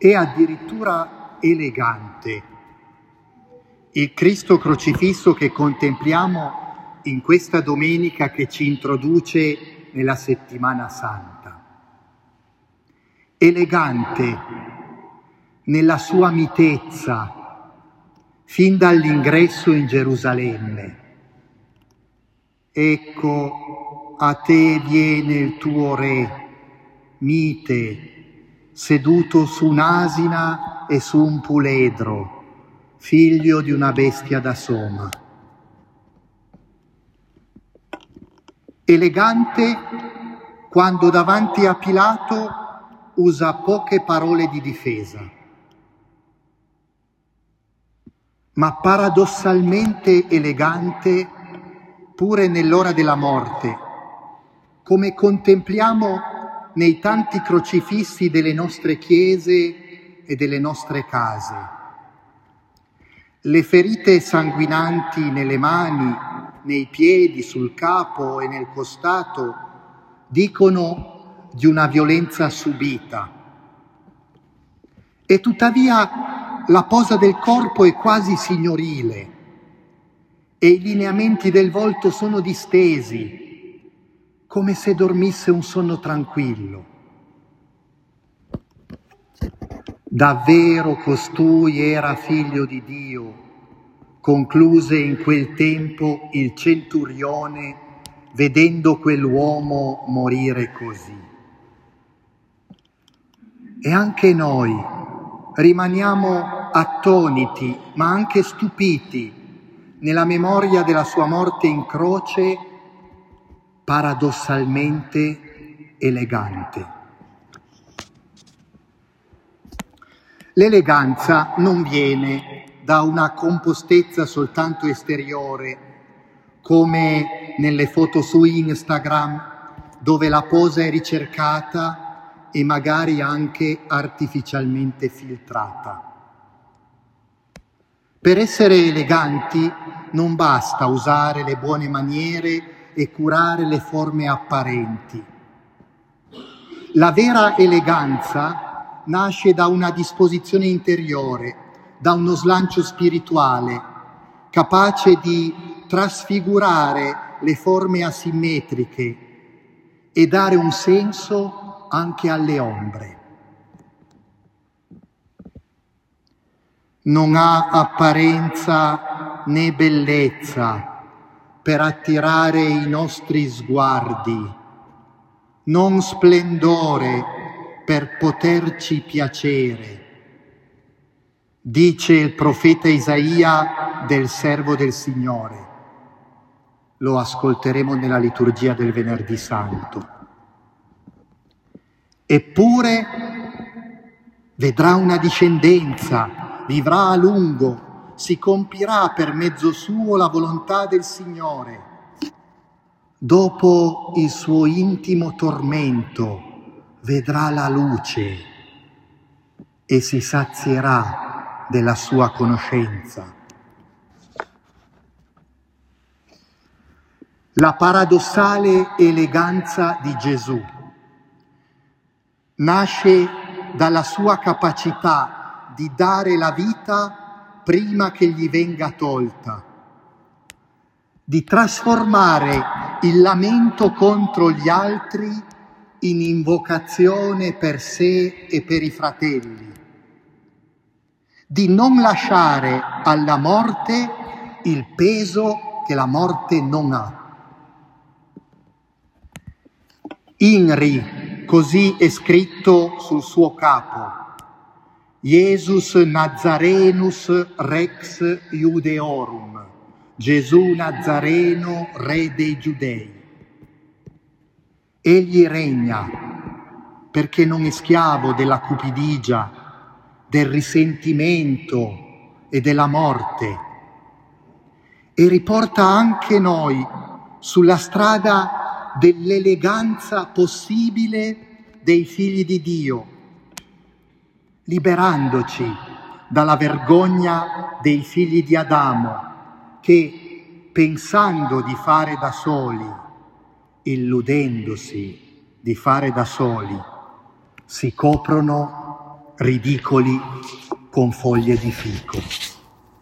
è addirittura elegante. Il Cristo crocifisso che contempliamo in questa domenica che ci introduce nella Settimana Santa. Elegante nella sua mitezza, fin dall'ingresso in Gerusalemme. Ecco, a te viene il tuo re, mite, seduto su un'asina e su un puledro, figlio di una bestia da soma. Elegante quando davanti a Pilato usa poche parole di difesa, ma paradossalmente elegante pure nell'ora della morte, come contempliamo nei tanti crocifissi delle nostre chiese e delle nostre case. Le ferite sanguinanti nelle mani, nei piedi, sul capo e nel costato dicono di una violenza subita. E tuttavia la posa del corpo è quasi signorile e i lineamenti del volto sono distesi, come se dormisse un sonno tranquillo. Davvero costui era figlio di Dio, concluse in quel tempo il centurione, vedendo quell'uomo morire così. E anche noi rimaniamo attoniti, ma anche stupiti, nella memoria della sua morte in croce, paradossalmente elegante. L'eleganza non viene da una compostezza soltanto esteriore, come nelle foto su Instagram, dove la posa è ricercata e magari anche artificialmente filtrata. Per essere eleganti non basta usare le buone maniere e curare le forme apparenti. La vera eleganza nasce da una disposizione interiore, da uno slancio spirituale, capace di trasfigurare le forme asimmetriche e dare un senso anche alle ombre. Non ha apparenza né bellezza per attirare i nostri sguardi, non splendore per poterci piacere. Dice il profeta Isaia del servo del Signore. Lo ascolteremo nella liturgia del Venerdì Santo. Eppure vedrà una discendenza, vivrà a lungo, si compirà per mezzo suo la volontà del Signore. Dopo il suo intimo tormento vedrà la luce e si sazierà della sua conoscenza. La paradossale eleganza di Gesù nasce dalla sua capacità di dare la vita prima che gli venga tolta, di trasformare il lamento contro gli altri in invocazione per sé e per i fratelli, di non lasciare alla morte il peso che la morte non ha. INRI, così è scritto sul suo capo, Jesus Nazarenus Rex Iudeorum, Gesù Nazareno, re dei Giudei. Egli regna perché non è schiavo della cupidigia, del risentimento e della morte, e riporta anche noi sulla strada dell'eleganza possibile dei figli di Dio, liberandoci dalla vergogna dei figli di Adamo che, pensando di fare da soli, illudendosi di fare da soli, si coprono ridicoli con foglie di fico.